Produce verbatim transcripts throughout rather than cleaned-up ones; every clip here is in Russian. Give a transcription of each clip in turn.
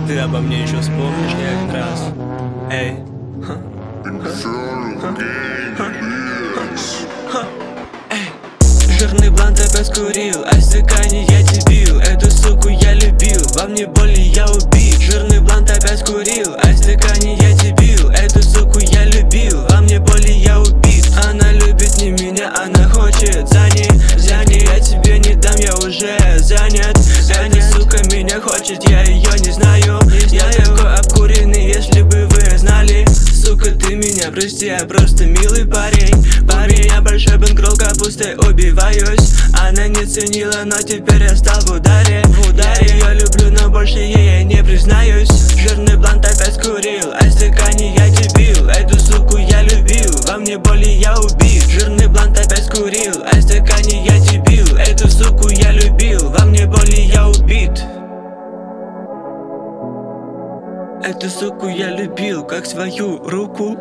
ты обо мне еще вспомнишь не один раз. Эй. Жирный блант опять скурил, а стакане я дебил. Эту суку я любил, во мне боли я убит. Жирный блант опять скурил, а стакане я дебил. Эту суку я любил, во мне боли я убит. Она любит не меня, она хочет за ней, за ней. Я тебе не дам, я уже занят. Эта сука меня хочет, я ее не знаю. Я такой обкуренный, если бы вы знали. Сука, ты меня прости, я просто милый парень. Парень, я большой бэнкролл, капустой убиваюсь. Она не ценила, но теперь я стал в ударе. В ударе я ее люблю, но больше ей я не признаюсь. Жирный блант опять скурил, а стакане я дебил. Эту суку я любил, во мне боли я убит. Жирный блант опять скурил, а стакане я дебил. Эту суку я любил, во мне боли я убит. Эту суку я любил, как свою руку.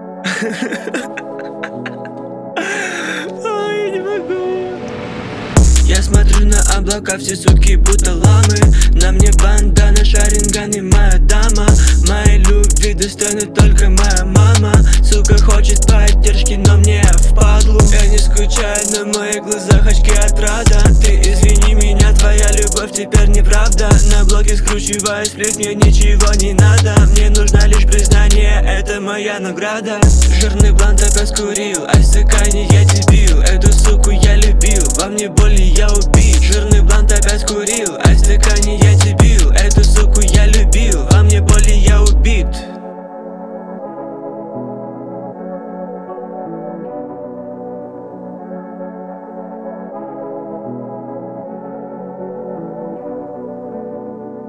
Ой, не могу. Я смотрю на облака, все суки будто ламы. На мне бандана, шаринган и моя дама. Моей любви достойна только моя мама. Сука хочет поддержки, но мне впадлу. Я не скучаю, на моих глазах очки отрада. Ты извини меня, твоя любовь теперь неправда. На блоке скручиваю сплит, мне ничего не надо. Мне нужно лишь признание, это моя награда. Жирный блант опять скурил, а стакане я дебил. Эту суку я любил, во мне боли я убит. Жирный блант